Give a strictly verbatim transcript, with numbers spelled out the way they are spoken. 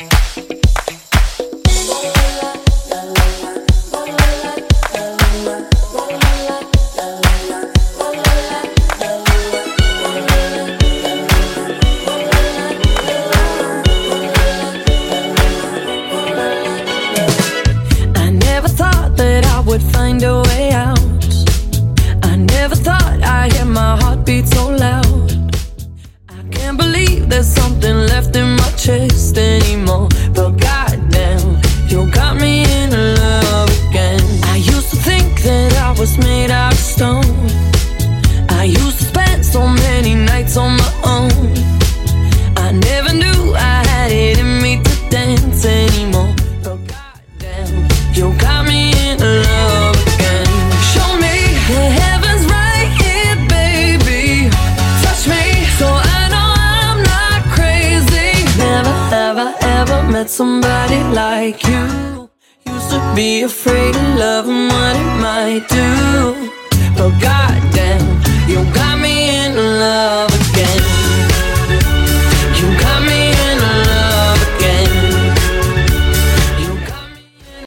Would find a way out. I never thought I'd hear my heartbeat so loud. I can't believe there's something left in my chest anymore. But goddamn, you got me in love again. I used to think that I was made out of stone. I used to spend so many nights on my own. I never knew I had it in me to dance anymore. But goddamn, you got me in love again. Show me the heavens right here, baby. Touch me so I know I'm not crazy. Never, ever, ever met somebody like you. Used to be afraid of love and what it might do. But God